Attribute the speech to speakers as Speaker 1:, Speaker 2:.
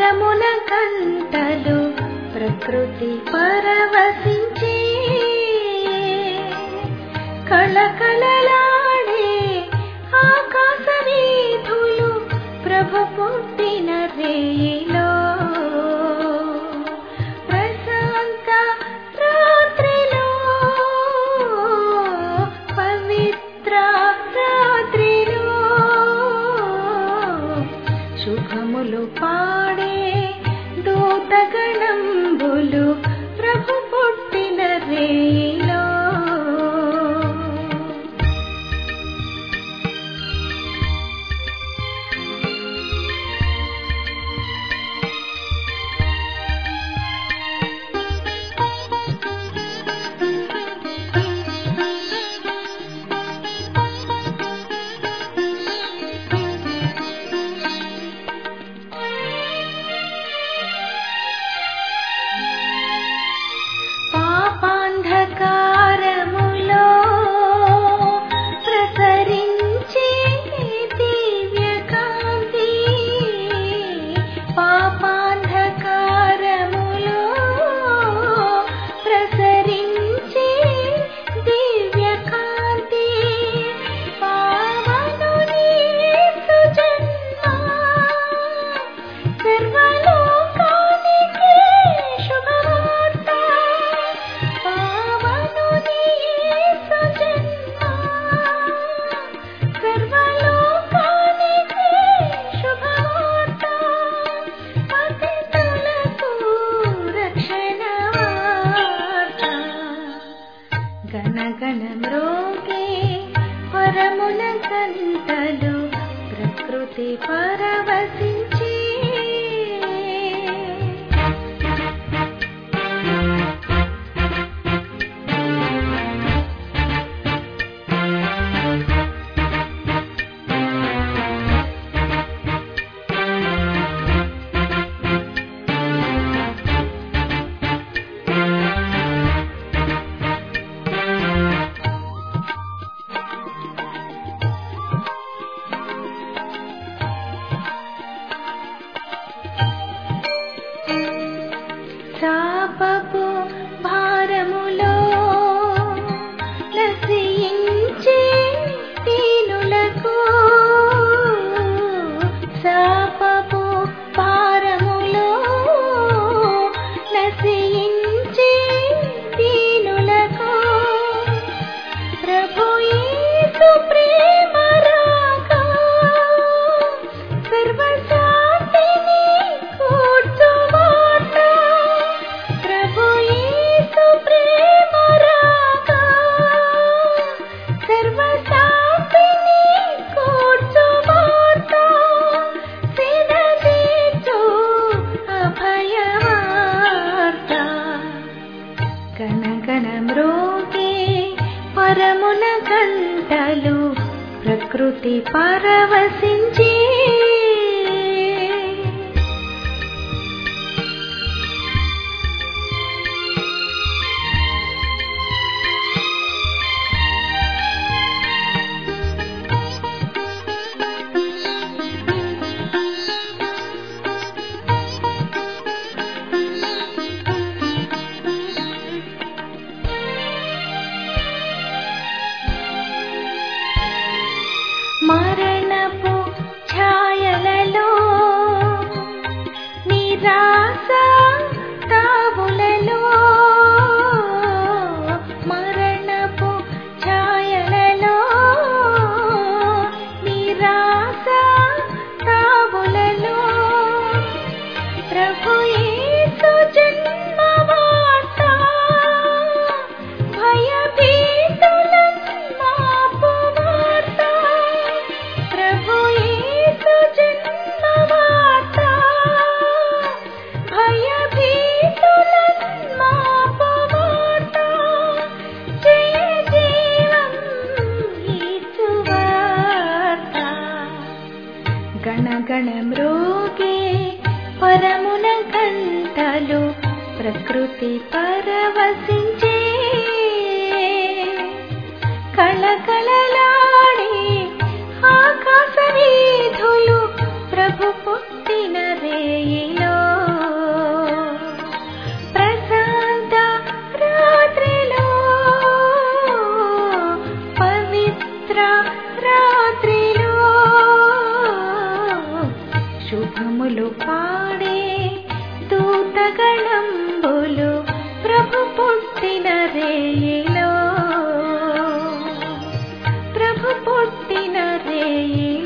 Speaker 1: పరమున కంటలు ప్రకృతి పరవశించే కళకళలాడే ఆకాశ వీధులు ప్రభు పుట్టిన రేయిలో ప్రశాంత రాత్రిలో పవిత్ర రాత్రిలో శుభములు పాడే దూతగణంబులు ప్రభు పుట్టిన రేయిలో పాపాంధకారములో ప్రసరించే దివ్యకాంతి పాపాంధకారములో ప్రసరించే దివ్యకాంతి పావనుని సుజన్మ సర్వలోకానికి శుభవార్త పావనుని సుజన్మ సర్వలోకానికి శుభవార్త పతితులకు రక్షణ వార్త గణగణ మ్రోగే పరమున కంటలు ప్రకృతి పరవశించే శాపపు భారములో నశించే దీనులకు శాపపు భారములో నశించే దీనులకు ప్రభు యేసు ప్రేమ రాగా సర్వశాంతిని కూర్చువార్త ప్రభు యేసు ప్రేమ రాగా సర్వశాంతిని కూర్చువార్త సినదీచు అభయవార్త గణగణ మ్రోగే పరమున కంటలు ప్రకృతి పరవశించే మరణపు చేయి